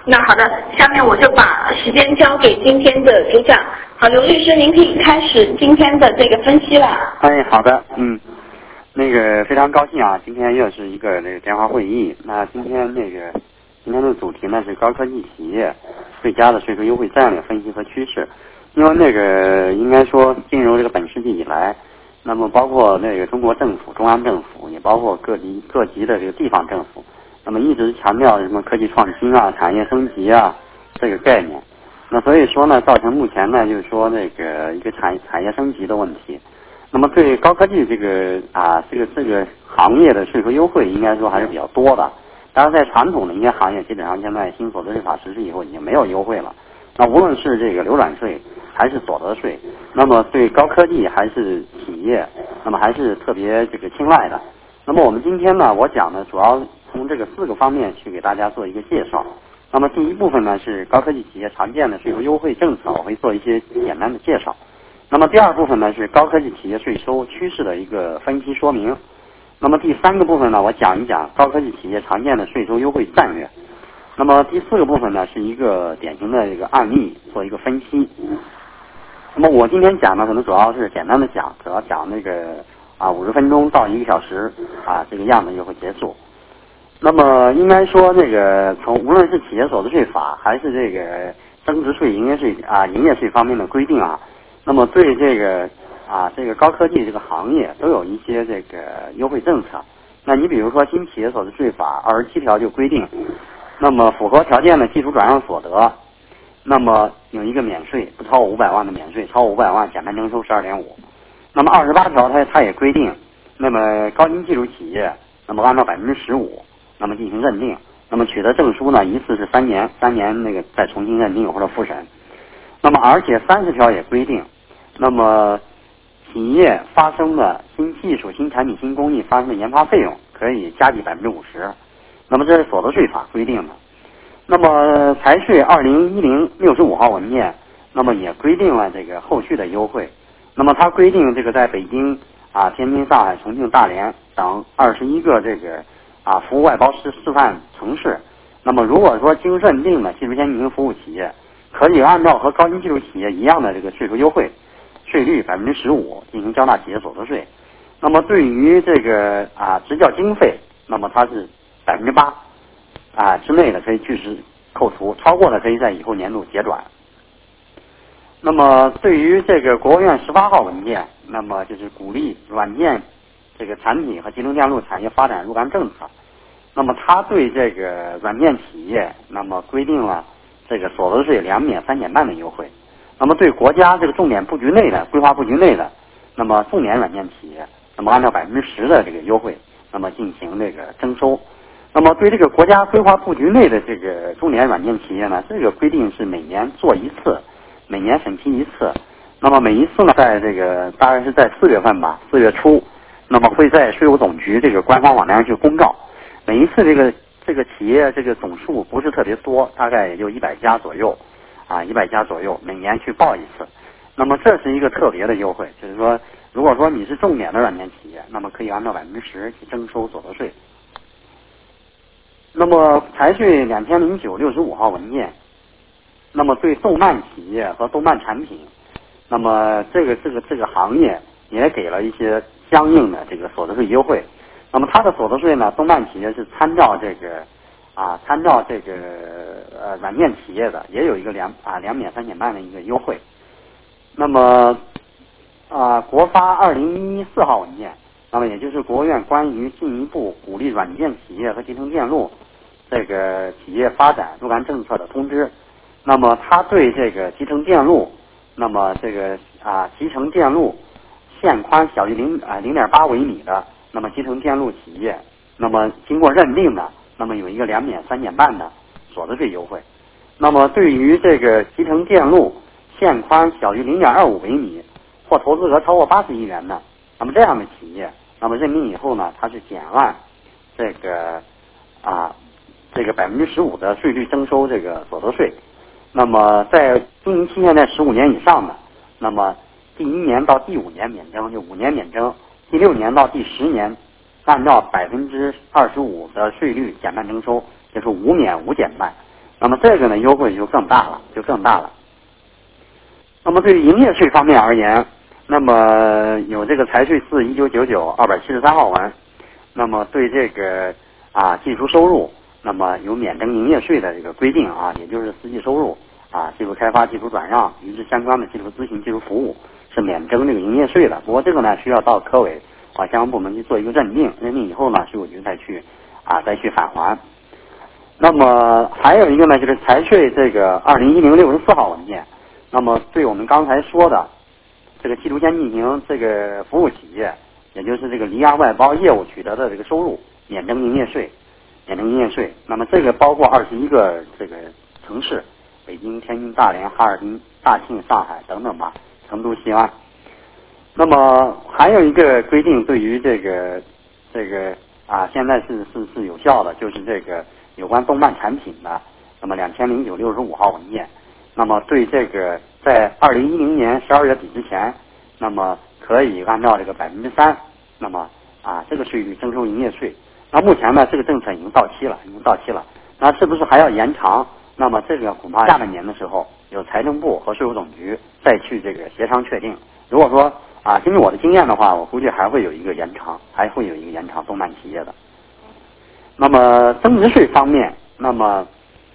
那好的，下面我就把时间交给今天的主讲。好，刘律师，您可以开始今天的这个分析了。 哎，好的，那个非常高兴啊，今天又是一个这个电话会议。那今天的主题呢是高科技企业最佳的税收优惠战略分析和趋势。因为那个应该说进入这个本世纪以来，那么包括那个中国政府、中央政府，也包括各级的这个地方政府，那么一直强调什么科技创新啊、产业升级啊这个概念。那所以说呢，造成目前呢就是说那个一个产业升级的问题。那么对高科技这个行业的税收优惠，应该说还是比较多的。当然，在传统的一些行业，基本上现在新所得税法实施以后已经没有优惠了。那无论是这个流转税还是所得税，那么对高科技还是企业，那么还是特别这个青睐的。那么我们今天呢，我讲呢主要从这个4个方面去给大家做一个介绍。那么第一部分呢是高科技企业常见的税收优惠政策，我会做一些简单的介绍。那么第2部分呢是高科技企业税收趋势的一个分析说明。那么第3个部分呢，我讲一讲高科技企业常见的税收优惠战略。那么第4个部分呢是一个典型的一个案例做一个分析。那么我今天讲呢可能主要是简单的讲，主要讲那个50分钟到1个小时这个样子就会结束。那么应该说这个无论是企业所得税法还是这个增值税、营业税方面的规定那么对这个高科技这个行业都有一些这个优惠政策。那你比如说新企业所得税法27条就规定，那么符合条件的技术转让所得，那么有一个免税，不超过500万的免税，超过500万减半征收12.5%。那么28条它也规定，那么高新技术企业，那么按照15%，那么进行认定，那么取得证书呢，一次是3年那个再重新认定或者复审。那么而且30条也规定，那么企业发生的新技术、新产品、新工艺发生的研发费用可以加计50%。那么这是所得税法规定的。那么财税201065号文件，那么也规定了这个后续的优惠。那么它规定这个在北京天津、上海、重庆、大连等21个这个服务外包示范城市，那么如果说经认定的技术先进型服务企业，可以按照和高新技术企业一样的这个税收优惠，税率15%进行交纳企业所得税。那么对于这个执教经费，那么它是8%之内的可以据实扣除，超过的可以在以后年度结转。那么对于这个国务院18号文件，那么就是鼓励软件这个产品和集成电路产业发展若干政策。那么它对这个软件企业，那么规定了这个所得税2免3减半的优惠。那么对国家这个重点布局内的规划布局内的，那么重点软件企业，那么按照10%的这个优惠，那么进行这个征收。那么对这个国家规划布局内的这个重点软件企业呢，这个规定是每年做一次，每年审批一次。那么每一次呢，在这个大概是在4月份吧，4月初，那么会在税务总局这个官方网站上去公告。每一次这个企业这个总数不是特别多，大概也就100家左右，100家左右，每年去报一次。那么这是一个特别的优惠，就是说，如果说你是重点的软件企业，那么可以按照10%去征收所得税。那么财税200965号文件，那么对动漫企业和动漫产品，那么这个行业也给了一些相应的这个所得税优惠。那么它的所得税呢，动漫企业是参照这个软件企业的，也有一个2免3减半的一个优惠。那么国发2014号文件，那么也就是国务院关于进一步鼓励软件企业和集成电路这个企业发展若干政策的通知。那么它对这个集成电路，那么这个集成电路线宽小于0.8微米的，那么集成电路企业，那么经过认定的，那么有一个2免3减半的所得税优惠。那么对于这个集成电路线宽小于0.25微米或投资额超过80亿元的，那么这样的企业，那么认定以后呢，它是减按这个15%的税率征收这个所得税。那么在经营期限在15年以上的，那么第1年到第5年免征，就5年免征；第6年到第10年，按照25%的税率减半征收，就是5免5减半。 那么这个呢优惠就更大了。那么对于营业税方面而言，那么有这个财税司1999-273号文，那么对这个技术收入，那么有免征营业税的这个规定也就是实际收入技术开发、技术转让与之相关的技术咨询、技术服务是免征这个营业税的。不过这个呢需要到科委相关部门去做一个认定以后呢，税务局再去返还。那么还有一个呢，就是财税这个2010-64号文件，那么对我们刚才说的这个季度间进行这个服务企业，也就是这个离岸外包业务取得的这个收入免征营业税。那么这个包括21个这个城市，北京、天津、大连、哈尔滨、大庆、上海等等吧，成都、西安。那么还有一个规定，对于这个现在是有效的，就是这个有关动漫产品的，那么2009-65号文件，那么对这个在2010年12月底之前，那么可以按照这个3%，那么这个税率征收营业税。那目前呢，这个政策已经到期了，那是不是还要延长？那么这个恐怕下半年的时候，有财政部和税务总局再去这个协商确定。如果说根据我的经验的话，我估计还会有一个延长动漫企业的。那么增值税方面，那么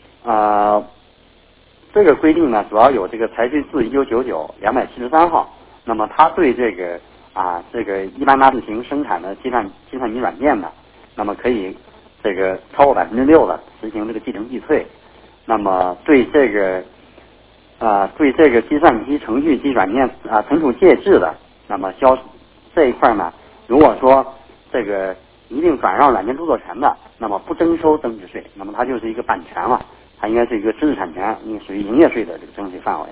这个规定呢，主要有这个财税司1999-273号，那么它对这个一般大字型生产的计算机软件的，那么可以这个超过6%的实行这个计征计退。那么对这个计算机程序机软件存储介质的，那么这一块呢，如果说这个一定转让软件著作权的，那么不征收增值税，那么它就是一个版权了，它应该是一个知识产权，属于营业税的这个征税范围。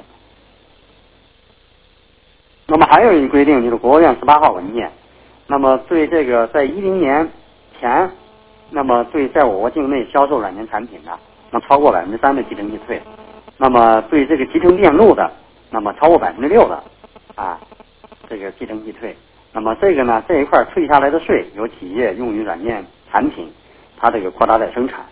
那么还有一个规定，就是国务院18号文件，那么对这个在10年前，那么对在我国境内销售软件产品的，那超过3%的计征计退，那么对这个集成电路的，那么超过6%的这个计征计退。那么这个呢，这一块退下来的税由企业用于软件产品，它这个扩大再生产。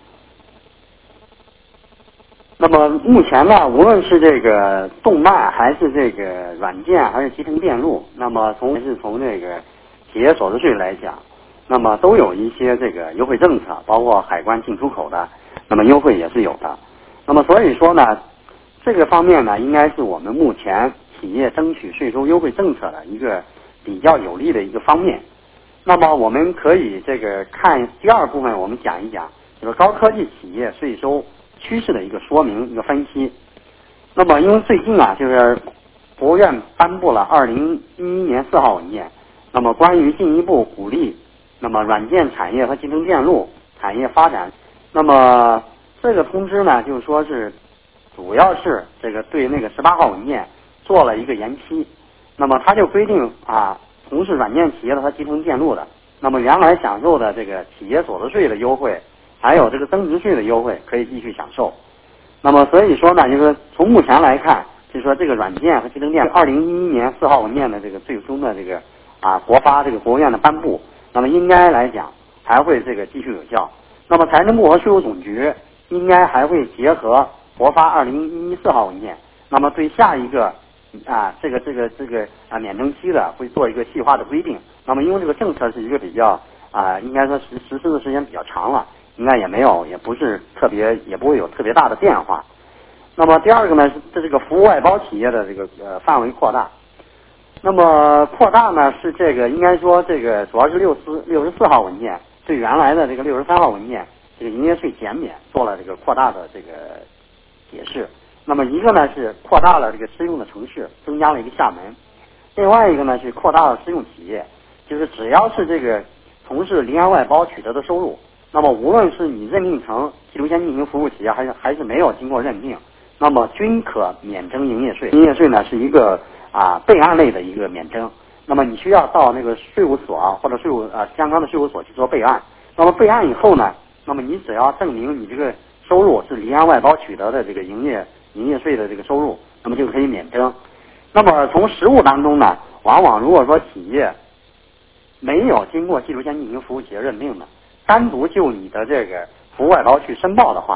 那么目前呢，无论是这个动漫还是这个软件还是集成电路，那么从这个企业所得税来讲，那么都有一些这个优惠政策，包括海关进出口的，那么优惠也是有的。那么所以说呢，这个方面呢，应该是我们目前企业争取税收优惠政策的一个比较有利的一个方面。那么我们可以这个看第二部分，我们讲一讲就是高科技企业税收趋势的一个说明、一个分析。那么因为最近就是国务院颁布了2011年4号文件，那么关于进一步鼓励那么软件产业和集成电路产业发展，那么这个通知呢，就是说是主要是这个对那个18号文件做了一个延期。那么它就规定从事软件企业的和集成电路的，那么原来享受的这个企业所得税的优惠，还有这个增值税的优惠可以继续享受。那么所以说呢，就是从目前来看，就是说这个软件和集成电路2011年4号文件的这个最终的这个国发这个国务院的颁布，那么应该来讲还会这个继续有效。那么财政部和税务总局应该还会结合国发2011 4号文件，那么对下一个这个免征期的会做一个细化的规定。那么因为这个政策是一个比较应该说实施的时间比较长了，应该也不是特别，也不会有特别大的变化。那么第二个呢，是这个服务外包企业的这个范围扩大。那么扩大呢，是这个应该说这个主要是64号文件对原来的这个63号文件这个营业税减免做了这个扩大的这个解释。那么一个呢是扩大了这个适用的城市，增加了一个厦门；另外一个呢是扩大了适用企业，就是只要是这个从事离岸外包取得的收入，那么无论是你认定成季度间进行服务企业，还是没有经过认定，那么均可免征营业税。营业税呢是一个备案类的一个免征，那么你需要到那个税务所或者相关的税务所去做备案。那么备案以后呢，那么你只要证明你这个收入是离岸外包取得的这个营业税的这个收入，那么就可以免征。那么从实务当中呢，往往如果说企业没有经过季度间进行服务企业认定的，单独就你的这个服务外包去申报的话，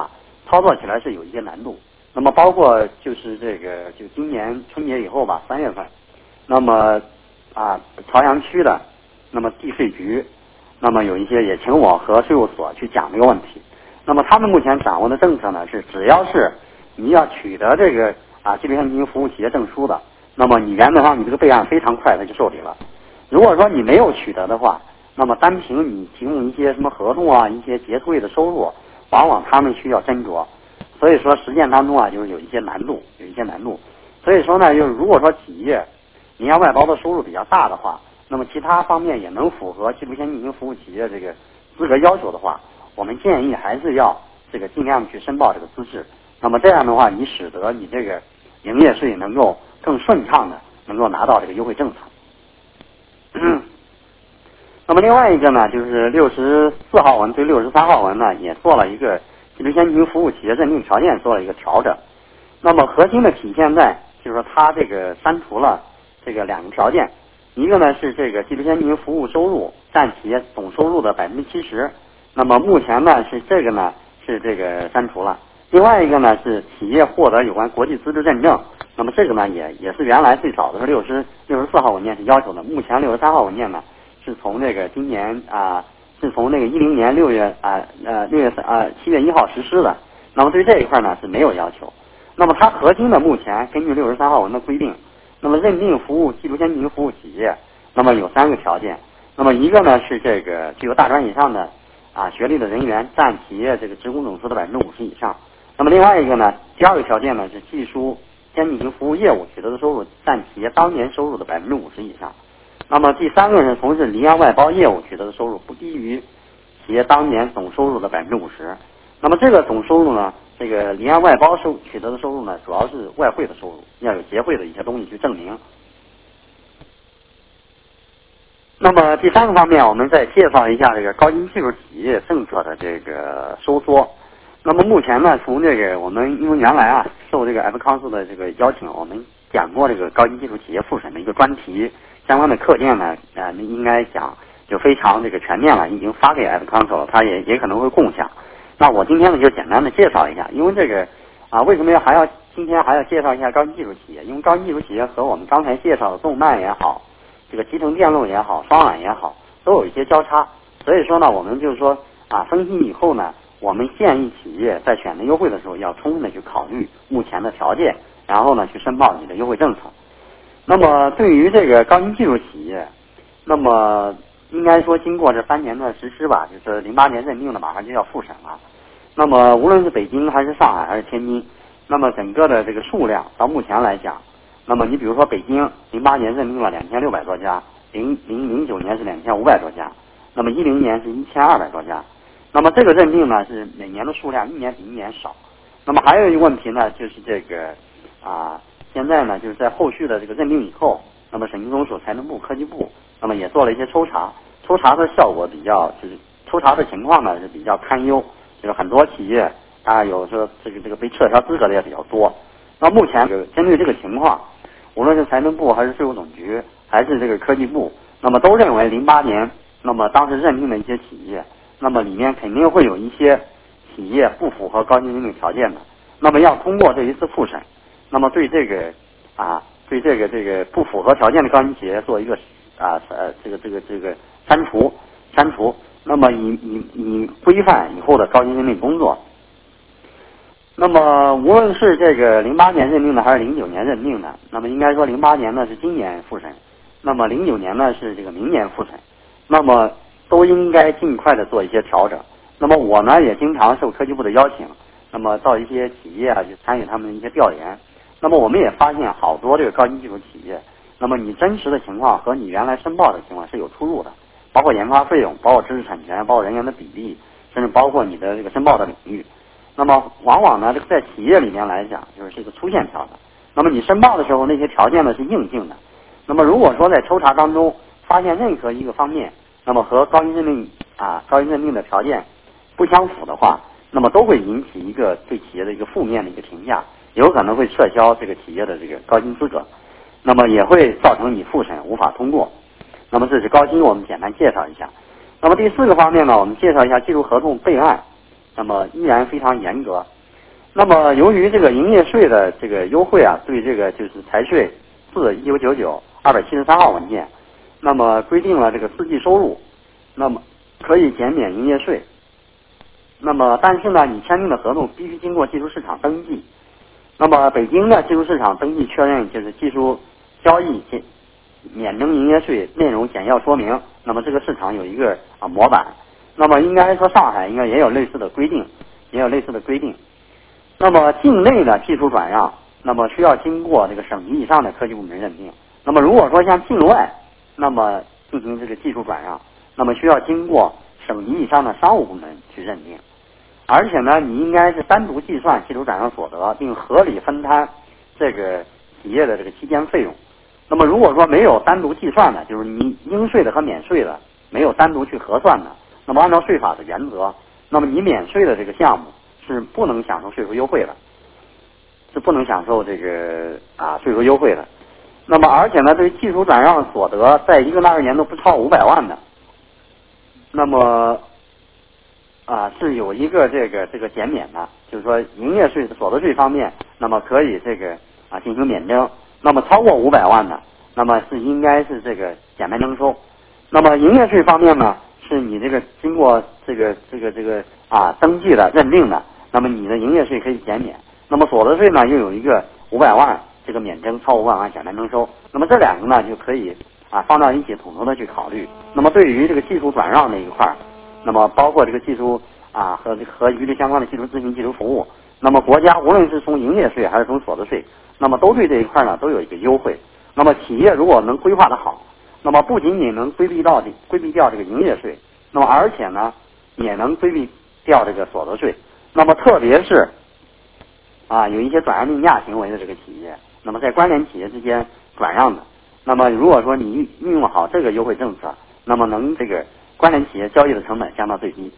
操作起来是有一些难度。那么包括就是就今年春节以后吧，3月份，那么朝阳区的那么地税局，那么有一些也请我和税务所去讲这个问题。那么他们目前掌握的政策呢是，只要是你要取得这个纪录片经营服务企业证书的，那么你原则上你这个备案非常快的就受理了。如果说你没有取得的话，那么单凭你提供一些什么合同一些节税的收入，往往他们需要斟酌。所以说实践当中就是有一些难度。所以说呢，就是如果说企业你要外包的收入比较大的话，那么其他方面也能符合纪录片经营服务企业这个资格要求的话，我们建议还是要尽量去申报这个资质。那么这样的话，你使得你这个营业税能够更顺畅的能够拿到这个优惠政策。那么另外一个呢，就是64号文对63号文呢也做了一个纪录片经营服务企业认定条件做了一个调整。那么核心的体现在就是说它这个删除了2个条件，一个呢是这个纪录片经营服务收入占企业总收入的70%，那么目前呢是这个删除了。另外一个呢是企业获得有关国际资质认证，那么这个呢也是原来最早的是64号文件是要求的，目前63号文件呢是从今年是从10年7月1号实施的。那么对于这一块呢是没有要求。那么它核心的目前根据63号文的规定，那么认定服务纪录片经营服务企业，那么有3个条件。那么一个呢是具有大专以上的学历的人员占企业职工总数的50%以上。那么另外一个呢，第2个条件呢是技术先进行服务业务取得的收入占企业当年收入的50%以上。那么第3个是从事离岸外包业务取得的收入不低于企业当年总收入的50%。那么这个总收入呢，离岸外包取得的收入呢，主要是外汇的收入，要有结汇的一些东西去证明。那么第3个方面，我们再介绍一下高新技术企业政策的收缩。那么目前呢，从我们因为原来受F Council 的邀请，我们讲过高新技术企业复审的一个专题，相关的课件呢，应该讲就非常全面了，已经发给 F Council 了，它也可能会共享。那我今天呢就简单的介绍一下，因为为什么今天还要介绍一下高新技术企业？因为高新技术企业和我们刚才介绍的动漫也好，集成电路也好，双缆也好，都有一些交叉。所以说呢，我们就是说分析以后呢，我们建议企业在选择优惠的时候要充分的去考虑目前的条件，然后呢去申报你的优惠政策。那么对于高新技术企业，那么应该说经过这3年的实施吧，就是08年认定的马上就要复审了。那么无论是北京还是上海还是天津，那么整个的数量到目前来讲，那么你比如说北京08年认定了2600多家，09年是2500多家，那么10年是1200多家。那么这个认定呢是每年的数量一年比一年少。那么还有一个问题呢，就是现在呢就是在后续的认定以后，那么审计总署、财政部、科技部，那么也做了一些抽查的效果抽查的情况呢是比较堪忧，很多企业有时候被撤销资格的也比较多。那目前针对这个情况，无论是财政部还是税务总局还是科技部，那么都认为08年那么当时认定的一些企业，那么里面肯定会有一些企业不符合高新认定条件的，那么要通过这一次复审，那么对不符合条件的高新企业做一个删除，那么以规范以后的高新认定工作。那么无论是08年认定的还是09年认定的，那么应该说08年呢是今年复审，那么09年呢是明年复审，那么都应该尽快的做一些调整。那么我呢也经常受科技部的邀请，那么到一些企业去参与他们的一些调研。那么我们也发现好多高新技术企业，那么你真实的情况和你原来申报的情况是有出入的，包括研发费用，包括知识产权，包括人员的比例，甚至包括你的申报的领域。那么往往呢在企业里面来讲就是粗线条的，那么你申报的时候那些条件呢是硬性的。那么如果说在抽查当中发现任何一个方面，那么和高新认定的条件不相符的话，那么都会引起一个对企业的一个负面的一个评价，有可能会撤销企业的高新资格，那么也会造成你复审无法通过。那么这是高新，我们简单介绍一下。那么第4个方面呢，我们介绍一下技术合同备案，那么依然非常严格。 那么由于这个营业税的这个优惠啊，对这个就是财税4/1999-273号文件，那么规定了这个4季收入，那么可以减免营业税。那么但是呢，你签订的合同必须经过技术市场登记。那么北京的技术市场登记确认就是技术交易免征营业税内容简要说明。那么这个市场有一个模板。那么应该说上海应该也有类似的规定，那么境内的技术转让，那么需要经过这个省级以上的科技部门认定。那么如果说像境外，那么进行这个技术转让，那么需要经过省级以上的商务部门去认定。而且呢，你应该是单独计算技术转让所得，并合理分摊这个企业的这个期间费用。那么如果说没有单独计算的，就是你应税的和免税的没有单独去核算的，那么按照税法的原则，那么你免税的这个项目是不能享受税收优惠的，是不能享受这个税收优惠的。那么而且呢，对于技术转让所得在一个纳税年度不超500万的，那么是有一个这个减免的，就是说营业税所得税方面，那么可以这个进行免征。那么超过500万的，那么是应该是这个减半征收。那么营业税方面呢，是你这个经过这个登记的认定的，那么你的营业税可以减免。那么所得税呢，又有一个500万这个免征，超500万减半征收。那么这两个呢就可以放到一起统筹的去考虑。那么对于这个技术转让这一块，那么包括这个技术和与之相关的技术咨询、技术服务，那么国家无论是从营业税还是从所得税，那么都对这一块呢都有一个优惠。那么企业如果能规划的好，那么不仅仅能规避掉这个营业税，那么而且呢也能规避掉这个所得税。那么特别是有一些转让定价行为的这个企业，那么在关联企业之间转让的，那么如果说你运用好这个优惠政策，那么能这个关联企业交易的成本降到最低。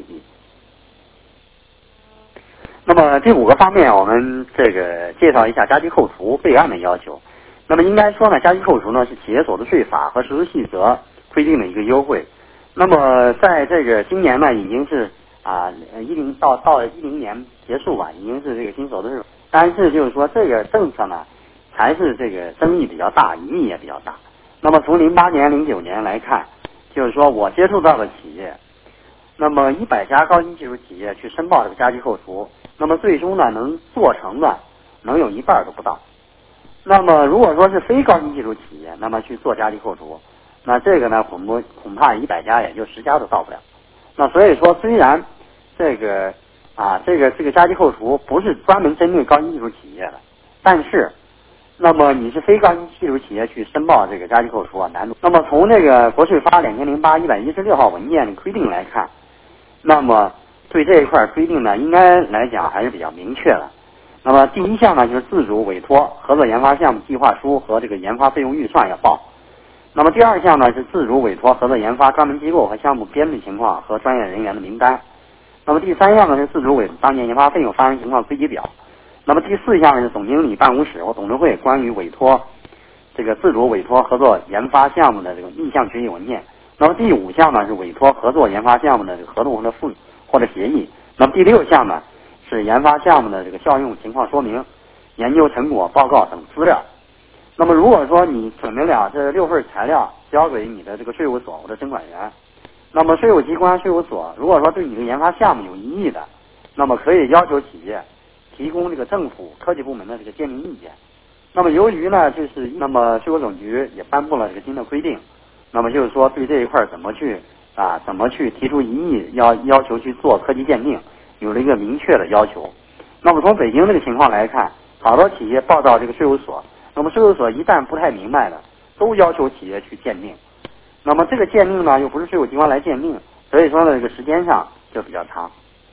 那么第5个方面，我们这个介绍一下加计扣除备案的要求。那么应该说呢，加计扣除呢是企业所得税法和实施细则规定的一个优惠。那么在这个今年呢，已经是到10年结束吧，已经是这个新所得税。但是就是说这个政策呢，还是这个争议比较大，疑义也比较大。那么从08年、09年来看，就是说我接触到的企业，那么100家高新技术企业去申报这个加计扣除，那么最终呢能做成的能有一半都不到。那么如果说是非高新技术企业，那么去做加计扣除，那这个呢恐怕100家也就10家都到不了。那所以说虽然这个加计扣除不是专门针对高新技术企业的，但是那么你是非高新技术企业去申报这个加计扣除难度。那么从这个国税发2008-116号文件的规定来看，那么对这一块规定呢，应该来讲还是比较明确的。那么第一项呢，就是自主委托合作研发项目计划书和这个研发费用预算要报。那么第2项呢，是自主委托合作研发专门机构和项目编制情况和专业人员的名单。那么第3项呢，是自主委托当年研发费用发生情况归集表。那么第4项是总经理办公室或董事会关于自主委托合作研发项目的这个意向决议文件。那么第5项呢，是委托合作研发项目的这个合同或者协议。那么第6项呢，是研发项目的这个效用情况说明、研究成果报告等资料。那么如果说你准备了这6份材料交给你的这个税务所或者征管员，那么税务机关、税务所如果说对你的研发项目有异议的，那么可以要求企业提供这个政府科技部门的这个鉴定意见。那么由于呢，那么税务总局也颁布了这个新的规定，那么就是说对这一块怎么去提出异议，要求去做科技鉴定，有了一个明确的要求。那么从北京这个情况来看，好多企业报到这个税务所，那么税务所一旦不太明白的，都要求企业去鉴定。那么这个鉴定呢，又不是税务机关来鉴定，所以说呢，这个时间上就比较长。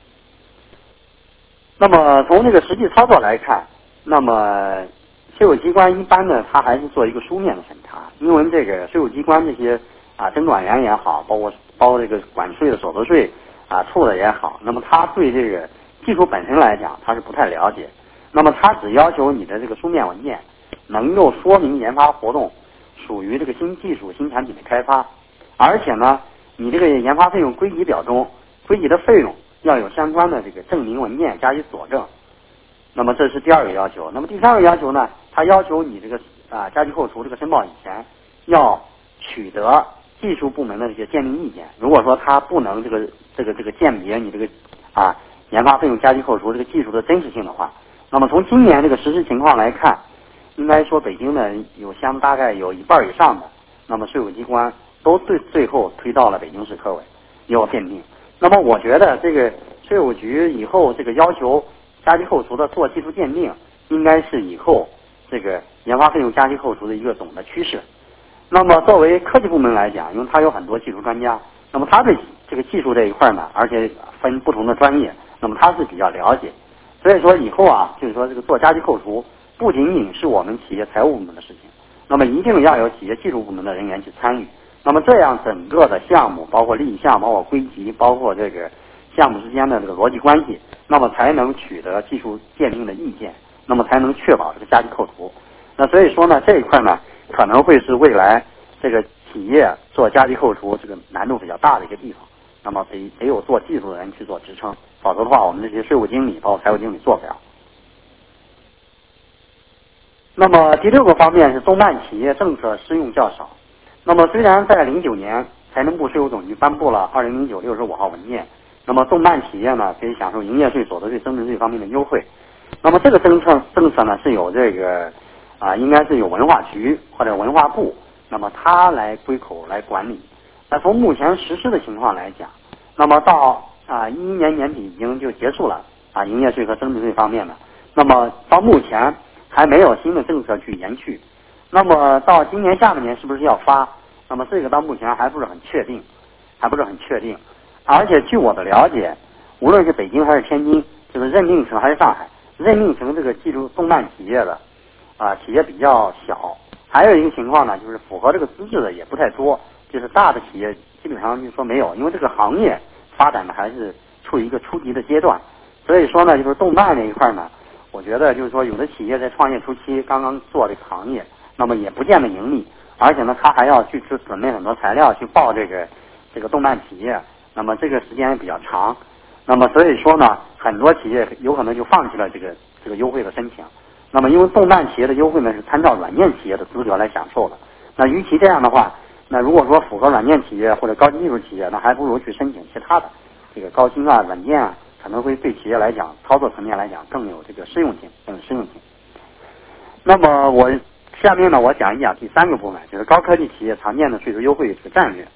那么从这个实际操作来看，那么税务机关一般呢，它还是做一个书面的审查，因为这个税务机关这些征管员也好，包括这个管税的所得税处的也好，那么他对这个技术本身来讲，他是不太了解。那么他只要求你的这个书面文件能够说明研发活动属于这个新技术、新产品的开发，而且呢，你这个研发费用归集表中归集的费用要有相关的这个证明文件加以佐证。 那么这是第二个要求。那么第三个要求呢，他要求你这个加急扣除这个申报以前要取得技术部门的这些鉴定意见。如果说他不能这个鉴别你这个研发费用加急扣除这个技术的真实性的话，那么从今年这个实施情况来看，应该说北京呢大概有一半以上的，那么税务机关都最后推到了北京市科委要鉴定。那么我觉得这个税务局以后这个要求加急扣除的做技术鉴定，应该是以后这个研发费用加急扣除的一个总的趋势。那么作为科技部门来讲，因为它有很多技术专家，那么他对这个技术这一块呢，而且分不同的专业，那么他是比较了解。所以说以后就是说这个做加急扣除不仅仅是我们企业财务部门的事情，那么一定要有企业技术部门的人员去参与。那么这样整个的项目，包括立项，包括归集，包括这个项目之间的这个逻辑关系，那么才能取得技术鉴定的意见，那么才能确保这个加急扣除。那所以说呢，这一块呢可能会是未来这个企业做加急扣除这个难度比较大的一个地方。那么得有做技术的人去做支撑，否则的话我们这些税务经理包括财务经理做不了。那么第六个方面是动漫企业政策适用较少。那么虽然在09年财政部税务总局颁布了2009 65号文件，那么动漫企业呢可以享受营业税、所得税、增值税方面的优惠。那么这个政策呢是有这个应该是有文化局或者文化部，那么它来归口来管理。那从目前实施的情况来讲，那么到2011年年底已经就结束了营业税和增值税方面的，那么到目前还没有新的政策去延续。那么到今年下半年是不是要发？那么这个到目前还不是很确定。而且据我的了解，无论是北京还是天津，就是认定成还是上海，认定成这个技术动漫企业的企业比较小。还有一个情况呢，就是符合这个资质的也不太多，就是大的企业基本上就说没有，因为这个行业发展的还是处于一个初级的阶段。所以说呢，就是动漫这一块呢，我觉得就是说有的企业在创业初期刚刚做这个行业，那么也不见得盈利，而且呢他还要去准备很多材料去报这个动漫企业，那么这个时间比较长。那么所以说呢，很多企业有可能就放弃了这个优惠的申请。那么因为动漫企业的优惠呢是参照软件企业的资格来享受的，那与其这样的话，那如果说符合软件企业或者高级技术企业，那还不如去申请其他的这个高新软件可能会对企业来讲操作层面来讲更有这个适用性。那么我下面呢我讲一讲第三个部分，就是高科技企业常见的税收优惠这个战略。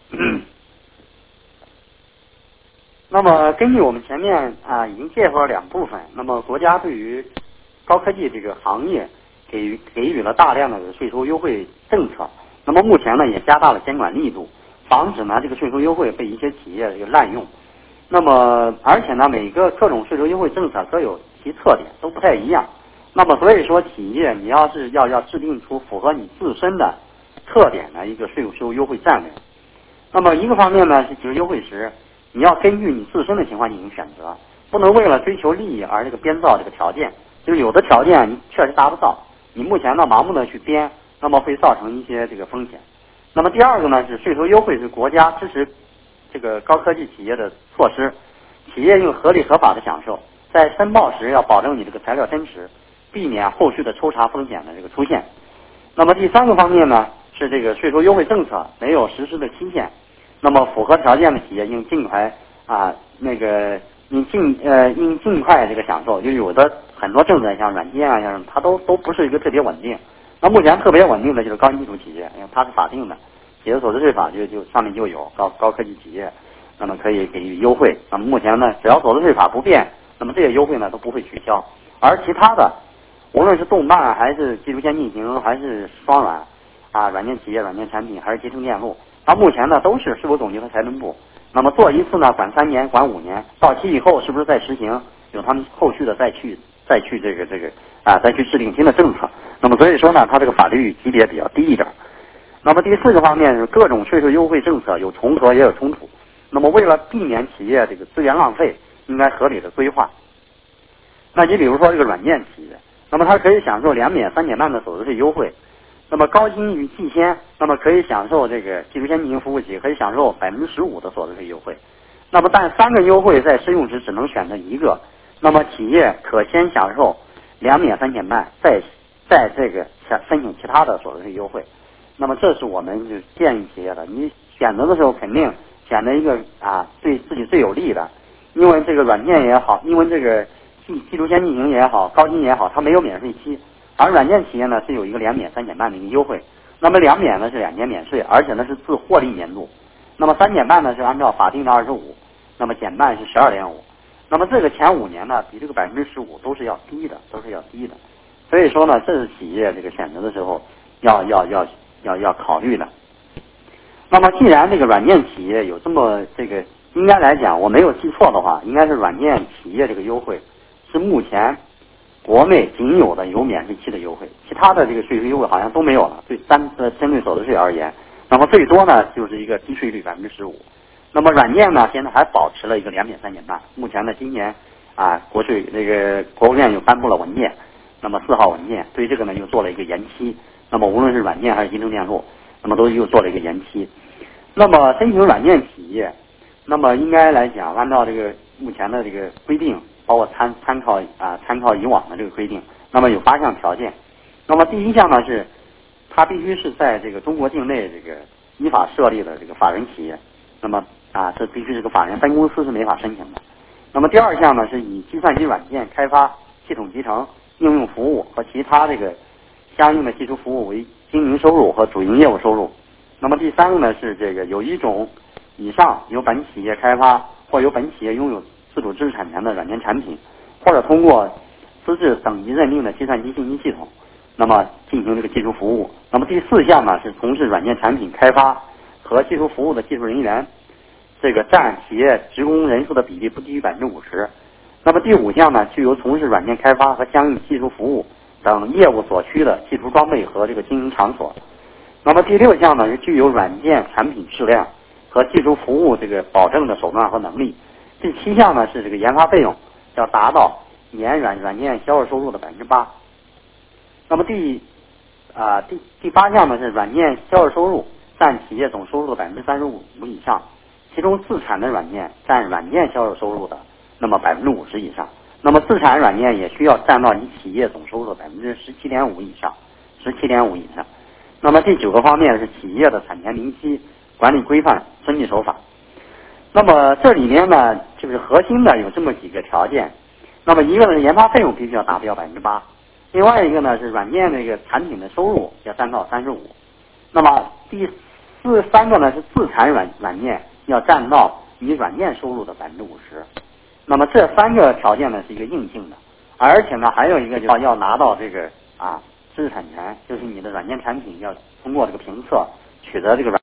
那么根据我们前面已经介绍了两部分，那么国家对于高科技这个行业给予了大量的税收优惠政策。那么目前呢也加大了监管力度，防止呢这个税收优惠被一些企业这个滥用。那么而且呢各种税收优惠政策各有其特点，都不太一样。那么所以说企业你要制定出符合你自身的特点的一个税收优惠战略。那么一个方面呢就是优惠时你要根据你自身的情况进行选择，不能为了追求利益而这个编造这个条件，就是有的条件你确实达不到，你目前呢盲目的去编，那么会造成一些这个风险。那么第二个呢是税收优惠是国家支持这个高科技企业的措施，企业应合理合法的享受，在申报时要保证你这个材料真实，避免后续的抽查风险的这个出现。那么第三个方面呢是这个税收优惠政策没有实施的期限，那么符合条件的企业应尽快应尽快这个享受。就有的很多政策像软件像什么它都不是一个特别稳定。那目前特别稳定的就是高新技术企业，因为它是法定的，企业所得税法就上面就有高科技企业，那么可以给予优惠。那么目前呢只要所得税法不变，那么这些优惠呢都不会取消。而其他的无论是动漫还是技术先进型还是双软软件企业、软件产品还是集成电路，那目前呢都是税务总局和财政部，那么做一次呢管3年管5年，到期以后是不是再实行，有他们后续的再去再去制定新的政策。那么所以说呢它这个法律级别比较低一点。那么第四个方面是各种税收优惠政策有重合也有冲突，那么为了避免企业这个资源浪费，应该合理的规划。那你比如说这个软件企业，那么它可以享受2免3减半的所得税优惠。那么高新与技先，那么可以享受这个技术先进型服务企业可以享受15%的所得税优惠。那么但3个优惠在适用时只能选择一个，那么企业可先享受 2免3减半，再这个申请其他的所得税优惠。那么这是我们就建议企业的，你选择的时候肯定选择一个对自己最有利的，因为这个软件也好，因为这个技术先进型也好，高精也好，它没有免税期，而软件企业呢是有一个2免3减半的一个优惠。那么2免呢是2年免税，而且呢是自获利年度。那么3减半呢是按照法定的25，那么减半是12.5。那么这个前5年呢比这个15%都是要低的，所以说呢，这是企业这个选择的时候要考虑的。那么既然这个软件企业有这么这个，应该来讲我没有记错的话，应该是软件企业这个优惠是目前国内仅有的有免税期的优惠，其他的这个税收优惠好像都没有了。针对所得税而言，那么最多呢就是一个低税率15%。那么软件呢现在还保持了一个2免3减半。目前呢今年国务院又颁布了文件，那么4号文件对这个呢又做了一个延期。那么无论是软件还是移动电路，那么都又做了一个延期。那么申请软件企业，那么应该来讲，按照这个目前的这个规定，包括参考以往的这个规定，那么有8项条件。那么第1项呢是，它必须是在这个中国境内这个依法设立的这个法人企业，那么这必须是个法人，分公司是没法申请的。那么第2项呢是以计算机软件开发、系统集成、应用服务和其他这个相应的技术服务为经营收入和主营业务收入。那么第3个呢是这个有1种以上由本企业开发或由本企业拥有自主知识产权的软件产品，或者通过资质等级认定的计算机信息系统，那么进行这个技术服务。那么第4项呢是从事软件产品开发和技术服务的技术人员，这个占企业职工人数的比例不低于50%。那么第5项呢具有从事软件开发和相应技术服务等业务所需的技术装备和这个经营场所。那么第6项呢是具有软件产品质量和技术服务这个保证的手段和能力。第7项呢是这个研发费用要达到年软件销售收入的8%。那么第8项呢是软件销售收入占企业总收入的35%以上，其中自产的软件占软件销售收入的那么50%以上。那么自产软件也需要占到你企业总收入的17.5%以上。那么第9个方面是企业的产权明晰、管理规范、遵纪守法。那么这里面呢，就是核心的有这么几个条件。那么一个呢，研发费用必须要达标8%，另外一个呢是软件这个产品的收入要占到35%。那么第3个呢是自产软件要占到你软件收入的50%。那么这3个条件呢是一个硬性的，而且呢还有一个就是要拿到这个知识产权，就是你的软件产品要通过这个评测取得这个